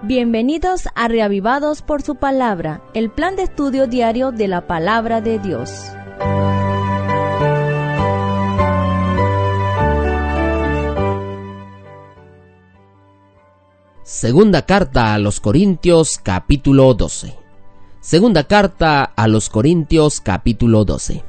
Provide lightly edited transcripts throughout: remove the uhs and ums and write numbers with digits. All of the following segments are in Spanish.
Bienvenidos a Reavivados por su Palabra, el plan de estudio diario de la Palabra de Dios. Segunda carta a los Corintios, capítulo 12. Segunda carta a los Corintios, capítulo 12.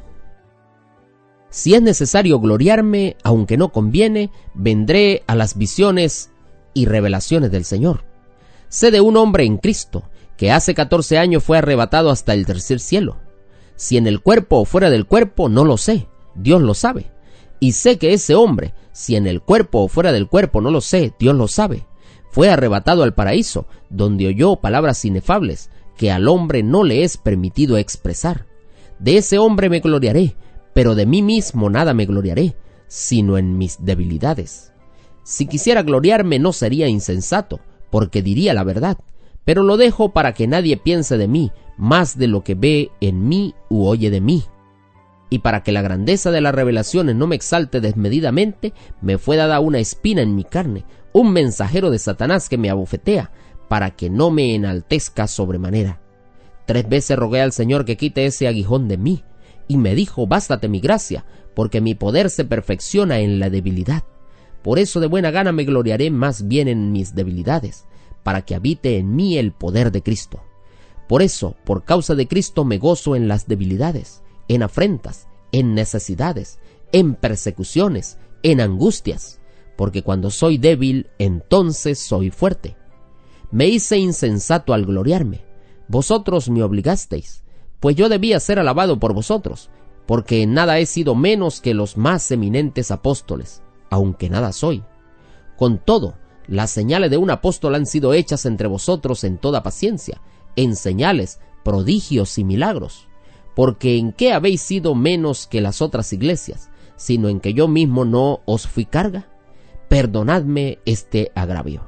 Si es necesario gloriarme, aunque no conviene, vendré a las visiones y revelaciones del Señor. Sé de un hombre en Cristo, que hace 14 años fue arrebatado hasta el tercer cielo. Si en el cuerpo o fuera del cuerpo, no lo sé, Dios lo sabe. Y sé que ese hombre, si en el cuerpo o fuera del cuerpo, no lo sé, Dios lo sabe, fue arrebatado al paraíso, donde oyó palabras inefables, que al hombre no le es permitido expresar. De ese hombre me gloriaré, pero de mí mismo nada me gloriaré, sino en mis debilidades. Si quisiera gloriarme no sería insensato, porque diría la verdad, pero lo dejo para que nadie piense de mí más de lo que ve en mí u oye de mí. Y para que la grandeza de las revelaciones no me exalte desmedidamente, me fue dada una espina en mi carne, un mensajero de Satanás que me abofetea, para que no me enaltezca sobremanera. 3 veces rogué al Señor que quite ese aguijón de mí, y me dijo: bástate mi gracia, porque mi poder se perfecciona en la debilidad. Por eso de buena gana me gloriaré más bien en mis debilidades, para que habite en mí el poder de Cristo. Por eso, por causa de Cristo, me gozo en las debilidades, en afrentas, en necesidades, en persecuciones, en angustias, porque cuando soy débil, entonces soy fuerte. Me hice insensato al gloriarme. Vosotros me obligasteis, pues yo debía ser alabado por vosotros, porque en nada he sido menos que los más eminentes apóstoles, aunque nada soy. Con todo, las señales de un apóstol han sido hechas entre vosotros en toda paciencia, en señales, prodigios y milagros. Porque ¿en qué habéis sido menos que las otras iglesias, sino en que yo mismo no os fui carga? Perdonadme este agravio.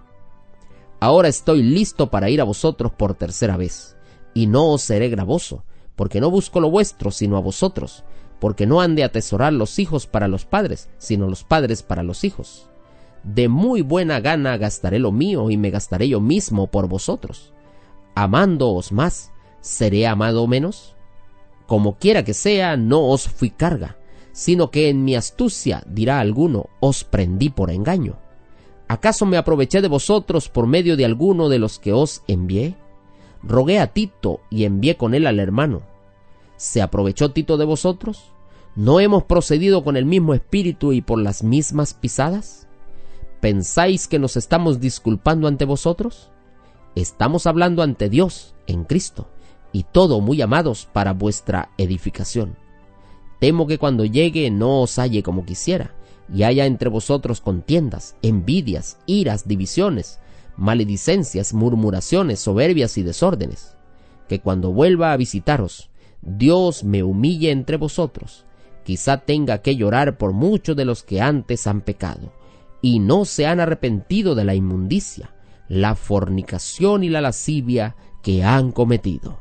Ahora estoy listo para ir a vosotros por tercera vez, y no os seré gravoso, porque no busco lo vuestro, sino a vosotros, porque no han de atesorar los hijos para los padres, sino los padres para los hijos. De muy buena gana gastaré lo mío, y me gastaré yo mismo por vosotros. Amándoos más, ¿seré amado menos? Como quiera que sea, no os fui carga, sino que en mi astucia, dirá alguno, os prendí por engaño. ¿Acaso me aproveché de vosotros por medio de alguno de los que os envié? Rogué a Tito y envié con él al hermano. ¿Se aprovechó Tito de vosotros? ¿No hemos procedido con el mismo espíritu y por las mismas pisadas? ¿Pensáis que nos estamos disculpando ante vosotros? Estamos hablando ante Dios en Cristo, y todo muy amados para vuestra edificación. Temo que cuando llegue no os halle como quisiera, y haya entre vosotros contiendas, envidias, iras, divisiones, maledicencias, murmuraciones, soberbias y desórdenes. Que cuando vuelva a visitaros, Dios me humille entre vosotros. Quizá tenga que llorar por muchos de los que antes han pecado, y no se han arrepentido de la inmundicia, la fornicación y la lascivia que han cometido.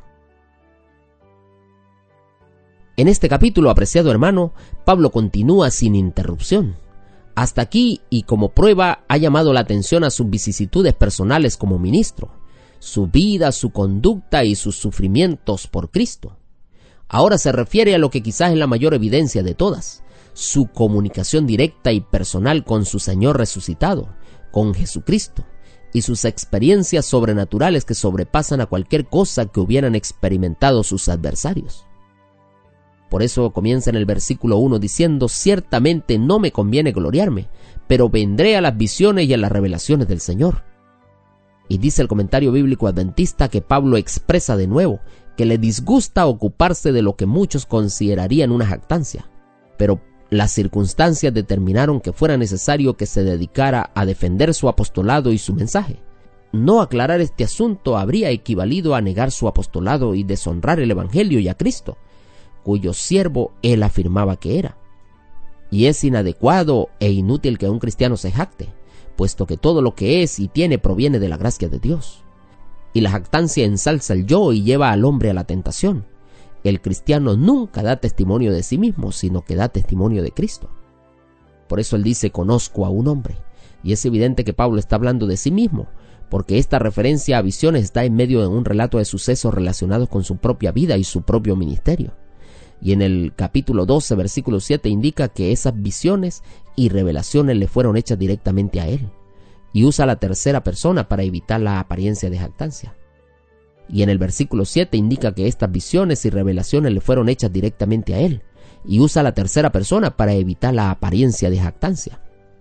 En este capítulo, apreciado hermano, Pablo continúa sin interrupción. Hasta aquí, y como prueba, ha llamado la atención a sus vicisitudes personales como ministro, su vida, su conducta y sus sufrimientos por Cristo. Ahora se refiere a lo que quizás es la mayor evidencia de todas, su comunicación directa y personal con su Señor resucitado, con Jesucristo, y sus experiencias sobrenaturales que sobrepasan a cualquier cosa que hubieran experimentado sus adversarios. Por eso comienza en el versículo 1 diciendo: ciertamente no me conviene gloriarme, pero vendré a las visiones y a las revelaciones del Señor. Y dice el comentario bíblico adventista que Pablo expresa de nuevo que le disgusta ocuparse de lo que muchos considerarían una jactancia, pero las circunstancias determinaron que fuera necesario que se dedicara a defender su apostolado y su mensaje. No aclarar este asunto habría equivalido a negar su apostolado y deshonrar el Evangelio y a Cristo, cuyo siervo él afirmaba que era. Y es inadecuado e inútil que un cristiano se jacte, puesto que todo lo que es y tiene proviene de la gracia de Dios. Y la jactancia ensalza el yo y lleva al hombre a la tentación. El cristiano nunca da testimonio de sí mismo, sino que da testimonio de Cristo. Por eso él dice: conozco a un hombre. Y es evidente que Pablo está hablando de sí mismo, porque esta referencia a visiones está en medio de un relato de sucesos relacionados con su propia vida y su propio ministerio. Y en el capítulo 12, versículo 7, indica que esas visiones y revelaciones le fueron hechas directamente a él, y usa la tercera persona para evitar la apariencia de jactancia. Y en el versículo 7 indica que estas visiones y revelaciones le fueron hechas directamente a él, y usa la tercera persona para evitar la apariencia de jactancia.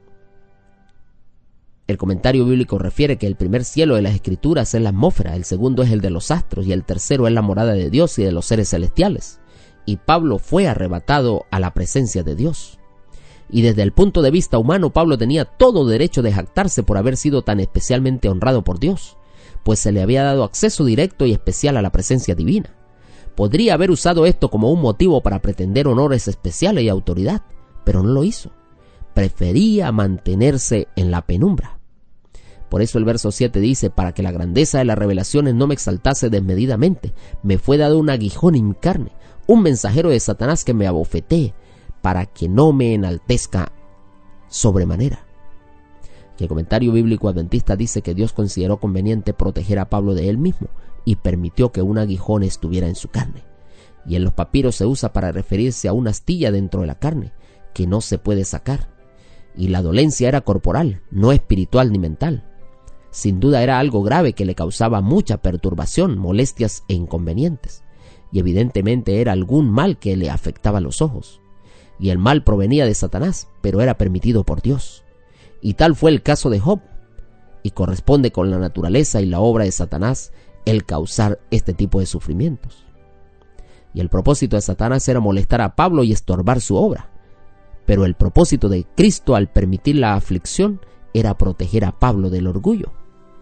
El comentario bíblico refiere que el primer cielo de las Escrituras es la atmósfera, el segundo es el de los astros y el tercero es la morada de Dios y de los seres celestiales. Y Pablo fue arrebatado a la presencia de Dios. Y desde el punto de vista humano, Pablo tenía todo derecho de jactarse por haber sido tan especialmente honrado por Dios, pues se le había dado acceso directo y especial a la presencia divina. Podría haber usado esto como un motivo para pretender honores especiales y autoridad, pero no lo hizo. Prefería mantenerse en la penumbra. Por eso el verso 7 dice: para que la grandeza de las revelaciones no me exaltase desmedidamente, me fue dado un aguijón en mi carne, un mensajero de Satanás que me abofetee, para que no me enaltezca sobremanera. Y el comentario bíblico adventista dice que Dios consideró conveniente proteger a Pablo de él mismo y permitió que un aguijón estuviera en su carne. Y en los papiros se usa para referirse a una astilla dentro de la carne que no se puede sacar. Y la dolencia era corporal, no espiritual ni mental. Sin duda era algo grave que le causaba mucha perturbación, molestias e inconvenientes. Y evidentemente era algún mal que le afectaba los ojos. Y el mal provenía de Satanás, pero era permitido por Dios. Y tal fue el caso de Job. Y corresponde con la naturaleza y la obra de Satanás el causar este tipo de sufrimientos. Y el propósito de Satanás era molestar a Pablo y estorbar su obra. Pero el propósito de Cristo al permitir la aflicción era proteger a Pablo del orgullo.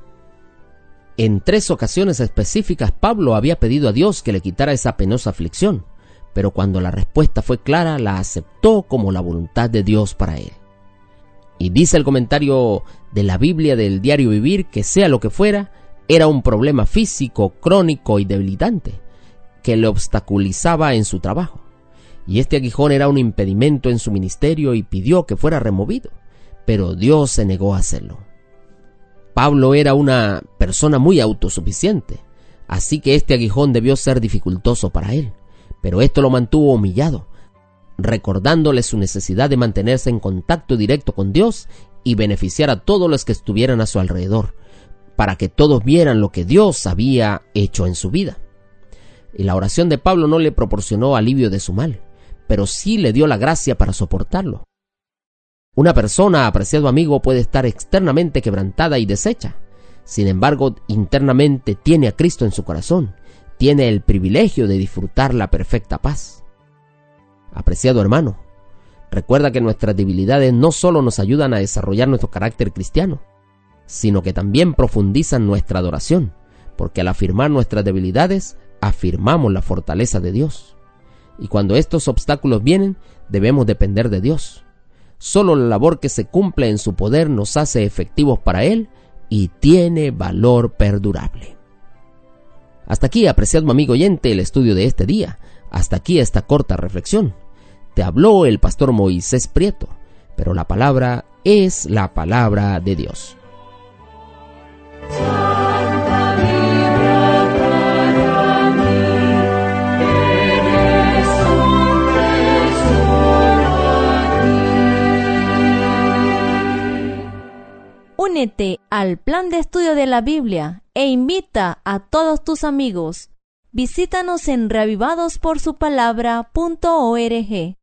En 3 ocasiones específicas Pablo había pedido a Dios que le quitara esa penosa aflicción, pero cuando la respuesta fue clara, la aceptó como la voluntad de Dios para él. Y dice el comentario de la Biblia del Diario Vivir que sea lo que fuera, era un problema físico, crónico y debilitante que le obstaculizaba en su trabajo. Y este aguijón era un impedimento en su ministerio y pidió que fuera removido, pero Dios se negó a hacerlo. Pablo era una persona muy autosuficiente, así que este aguijón debió ser dificultoso para él, pero esto lo mantuvo humillado, recordándole su necesidad de mantenerse en contacto directo con Dios y beneficiar a todos los que estuvieran a su alrededor, para que todos vieran lo que Dios había hecho en su vida. Y la oración de Pablo no le proporcionó alivio de su mal, pero sí le dio la gracia para soportarlo. Una persona, apreciado amigo, puede estar externamente quebrantada y deshecha. Sin embargo, internamente tiene a Cristo en su corazón. Tiene el privilegio de disfrutar la perfecta paz. Apreciado hermano, recuerda que nuestras debilidades no solo nos ayudan a desarrollar nuestro carácter cristiano, sino que también profundizan nuestra adoración, porque al afirmar nuestras debilidades, afirmamos la fortaleza de Dios. Y cuando estos obstáculos vienen, debemos depender de Dios. Solo la labor que se cumple en su poder nos hace efectivos para Él y tiene valor perdurable. Hasta aquí, apreciado amigo oyente, el estudio de este día. Hasta aquí esta corta reflexión. Te habló el pastor Moisés Prieto, pero la palabra es la palabra de Dios. Únete al plan de estudio de la Biblia e invita a todos tus amigos. Visítanos en reavivadosporsupalabra.org.